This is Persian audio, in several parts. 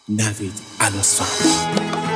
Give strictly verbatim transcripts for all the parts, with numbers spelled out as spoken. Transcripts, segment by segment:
نوید الاسفند.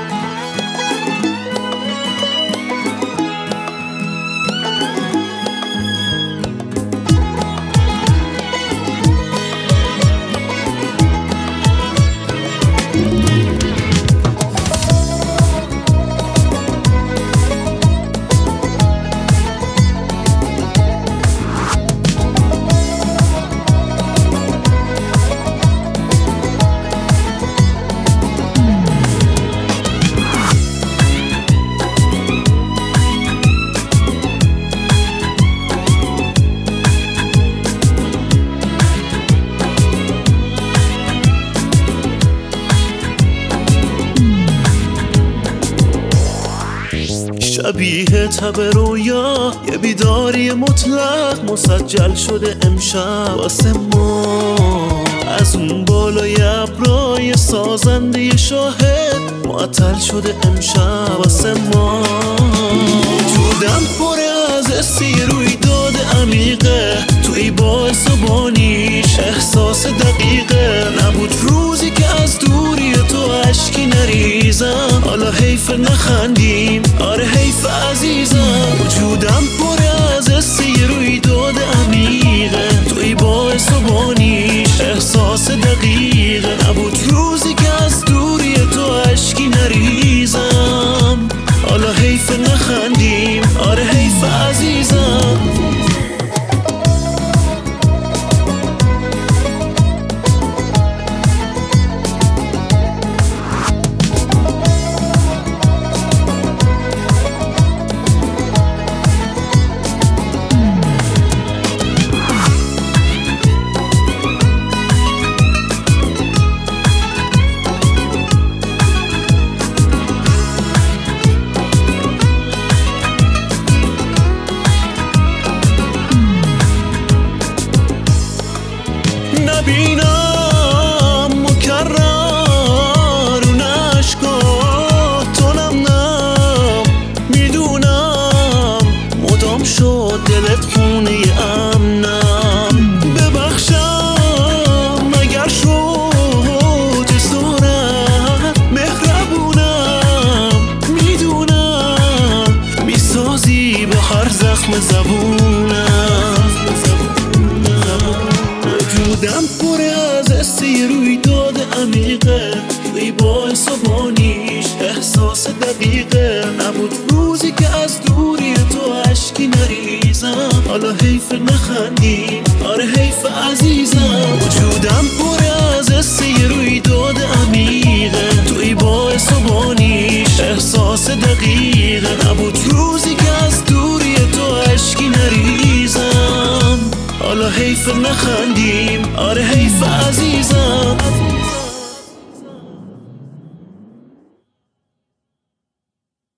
شبیه تب رویا یه بیداری مطلق مسجل شده امشب واسه ما. از اون بالای ابرای سازنده شاهد معطل شده امشب واسه ما. جودم پره از حسی روی داد عمیقه، توی باعث و بانیش احساس دقیقه. نبود روزی که از دوری تو اشکی نریزم، حالا حیف نخندیم، آره حیف عزیزم. وجودم پره از حسی روی داد عمیقه، توی باعث و بانیش احساس دقیقه. نبود روزی که از دوری تو اشکی نریزم، حالا حیف نخندیم، آره حیف عزیزم. نبینم مکرر اون عشقا تو نم نم، میدونم مدام شد دلت خونه امنم. ببخشم اگر شد جسارت، مهربونم میدونم میسازی به هر زخم زبونم. وجودم پره از حسی روی داد عمیقه، توی باعث و بانیش احساس دقیقه. نبود روزی که از دوری تو اشکی نریزم، حالا حیف نخندیم، آره حیف عزیزم. وجودم پره از حسی روی داد عمیقه، توی باعث و بانیش احساس دقیقه. نبود روزی که از دوری تو اشکی نریزم، حالا حیف نخندیم، آره حیف عزیزم.